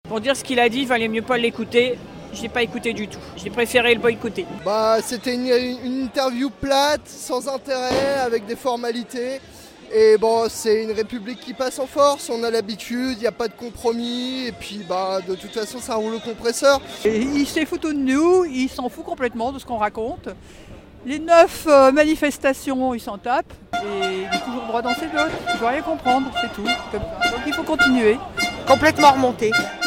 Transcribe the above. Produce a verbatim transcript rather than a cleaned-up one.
Pour dire ce qu'il a dit, il valait mieux pas l'écouter. Je l'ai pas écouté du tout. J'ai préféré le boycotter. Bah, c'était une, une interview plate, sans intérêt, avec des formalités. Et bon, c'est une république qui passe en force, on a l'habitude, il n'y a pas de compromis. Et puis, bah, de toute façon, ça roule au compresseur. Et il s'est foutu de nous, il s'en fout complètement de ce qu'on raconte. Les neuf euh, manifestations, il s'en tape. Et il est toujours droit dans ses bottes. Il ne faut rien comprendre, c'est tout. Comme ça. Donc il faut continuer. Complètement remonté.